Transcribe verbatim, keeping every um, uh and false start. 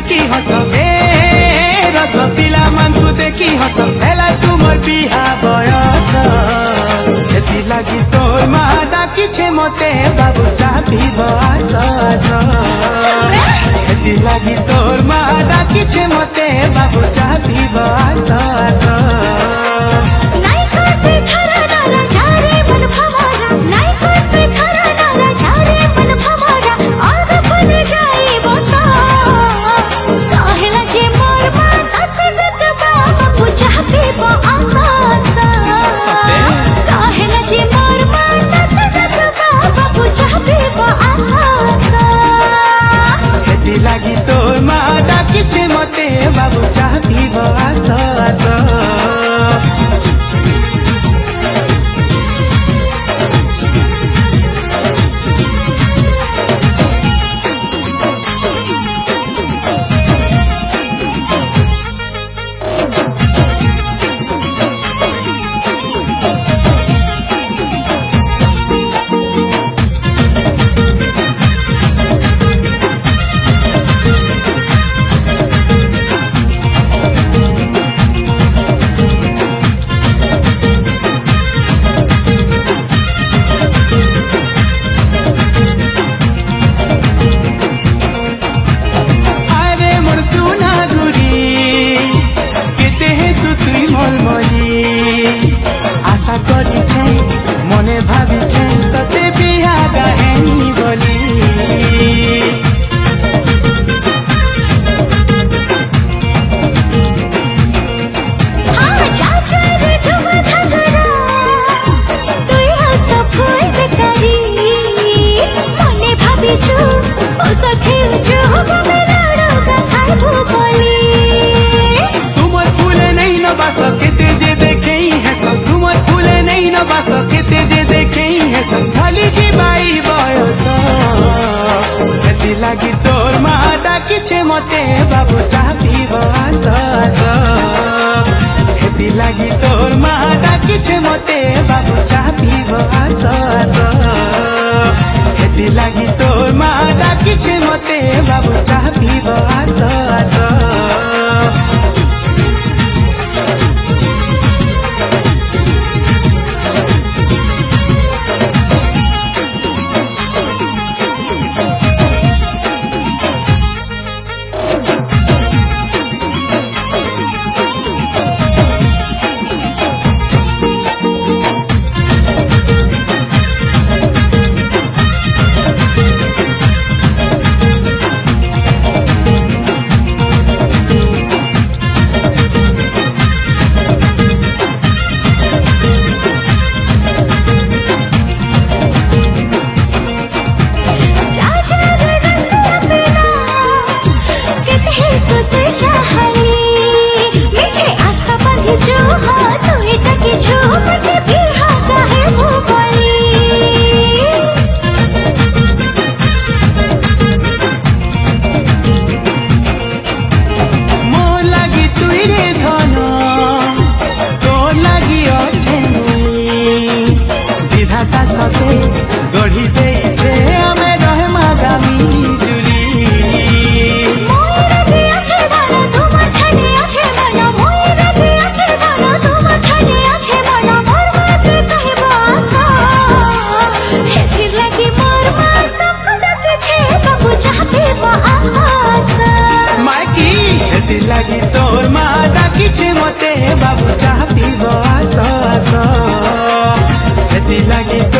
देखी हस ए रस पिला मानकु देखी हस हेला तुमर बिहा बयस एति लागि तोर मा डाकिछे मते बाबु चाबी बस एति लागि तोर मा डाकिछे मते बाबु चाबी बस लागि तोर मा डाकिछे मते बाबु चाबी बस आशा करी मने भावी तते बिहा गाहेनी बोली तुमर फूले नहीं न बास केते जे देखे है सब तुमर फूले नहीं न बास केते जे देखे है सब खाली जी बाई बयस एति लागि तोर मा डाकिछे मते बाबु चाबी बस एति लागि तोर मा डाकिछे मते बाबु चाबी बस एति लागि तोर मा डाकिछे मते बाबु चाबी बस सते गढ़ी देइछे आमे रहे मागामी जुली मोइरा जे आछे दाना तुमर ठाने आछे मन मोइरा जे आछे दाना तुमर ठाने आछे मन मोर माते कहबो आशा एथि लागि मोर माता डाकिछे बाबु चाबी बस माइकी एथि लागि तोर मा डाकिछे मते बाबु चाबी बस एथि लागि